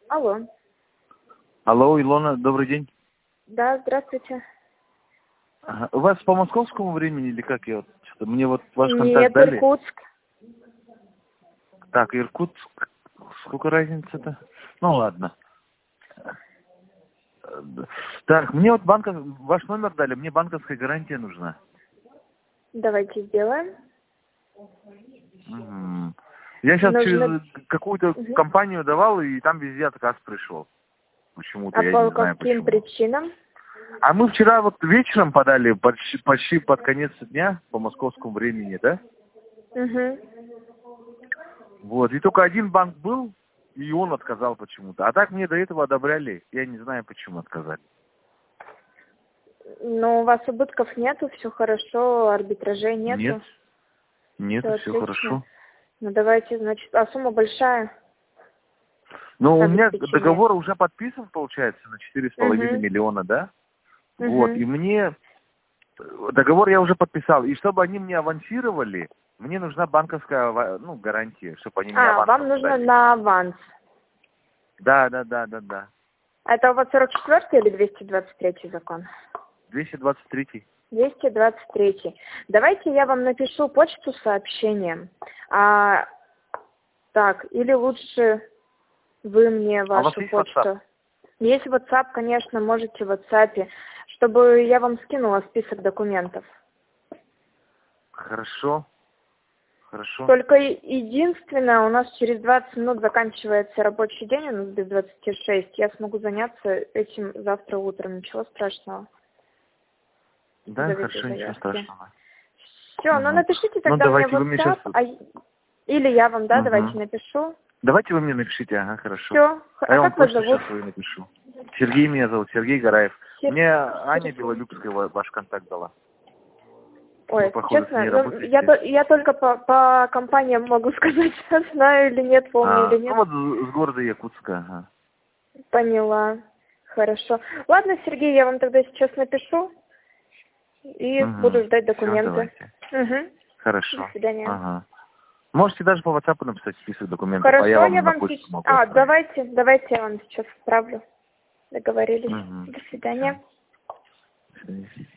Алло. Алло, Илона, добрый день. Да, здравствуйте. Ага. У вас по московскому времени или как? Я вот, что-то, мне вот ваш контакт Нет, дали. Иркутск. Так, Иркутск. Сколько разница-то? Ну ладно. Так, мне вот ваш номер дали, мне банковская гарантия нужна. Давайте сделаем. Мгм. Я сейчас Нужно... через какую-то Мгм. компанию давал, и там везде отказ пришел. Почему-то, А я не по знаю каким почему. причинам? А мы вчера вот вечером подали, почти под конец дня, по московскому времени, да? Угу. Вот, и только один банк был, и он отказал почему-то. А так мне до этого одобряли, я не знаю, почему отказали. Но у вас убытков нету, все хорошо, арбитражей Нет, нету. нет, Все все отлично. хорошо. Ну давайте, значит, а сумма большая? Но у меня Обеспечение. договор уже подписан, получается, на 4,5 Угу. миллиона, да? Вот, и Угу. мне договор я уже подписал. И чтобы они мне авансировали, мне нужна банковская, гарантия, чтобы они мне А, авансом вам нужно дали. на аванс. Да, да, да, да, да. А это у вас 44 или 223 закон? 223. 223. Давайте я вам напишу почту с сообщением. Так, или лучше вы мне А у вас вашу есть WhatsApp? почту. Есть WhatsApp, конечно, можете в WhatsApp, чтобы я вам скинула список документов. Хорошо, хорошо. Только единственное, у нас через 20 минут заканчивается рабочий день, у нас без 26. Я смогу заняться этим завтра утром, ничего страшного. Да, Заведу хорошо, ничего заявки. страшного. Все, ну Мгм. напишите Ну, тогда мне в давайте вы мне сейчас... WhatsApp, или я вам, да, давайте Мгм. напишу. Давайте вы мне напишите, ага, хорошо. Все. А А я вам как вас почту зовут? сейчас свою напишу. Сергей меня зовут, Сергей Гараев. Мне Аня Сергей. Белолюбская ваш контакт дала. Вы, Ой, походу, с честно, ней ну, я, работаете. я только по компаниям могу сказать, знаю или нет, помню или Ну нет. вот с города Якутска, ага. Поняла. Хорошо. Ладно, Сергей, я вам тогда сейчас напишу и буду Угу. ждать Все, документы. давайте. Угу. До Хорошо. свидания. Ага. Можете даже по WhatsApp написать список документов, а я Хорошо, вам я на вам почту сейчас... могу отправить. давайте я вам сейчас отправлю. Договорились. Угу. До Все. свидания. До свидания.